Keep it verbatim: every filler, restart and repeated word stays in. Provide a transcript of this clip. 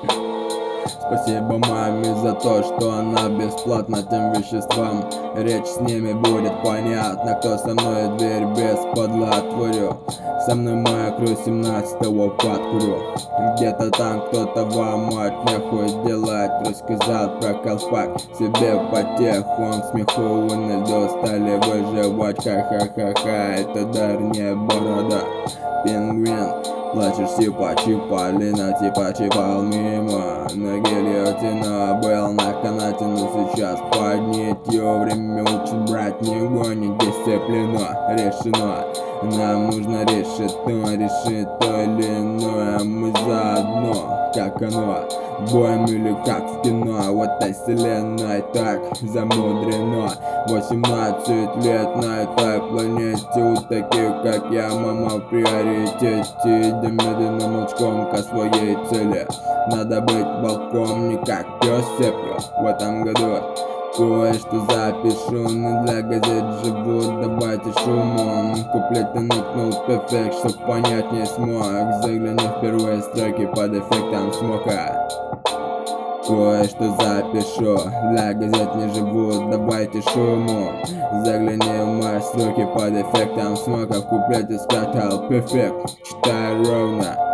Спасибо маме за то, что она бесплатна тем веществам. Речь с ними будет понятно, кто со мной дверь без подла отворю. Со мной моя кру семнадцатого подкурю. Где-то там кто-то вам мать нехуй делать. Рассказал про колпак себе в потеху. Он в смеху у на льду стали выживать. Ха-ха-ха-ха, это дар не борода. Пингвин, плачешь сипа-чипа, Лина типа чипал мимо. На гильотина был на канате, но сейчас под нитью. Время учит брать, не гонит дисциплина. Решено, нам нужно решить то, решить то или иное. Мы заодно, как оно, боем или как в кино. В этой вселенной так замудрено. Восемнадцать лет на этой планете. У таких как я мама в приоритете. Идем медленным молчком ко своей цели. Надо быть волком, не как пес цепью. В этом году кое-что запишу, но для газет живу, давайте шумом. Куплеты ныкнул перфект, чтоб понять не смог. Загляни в первые строки под эффектом смока. Кое-что запишу, для газет не живу, давайте шуму. Загляни в мои строки под эффектом смока. В куплете спрятал перфект, читаю ровно.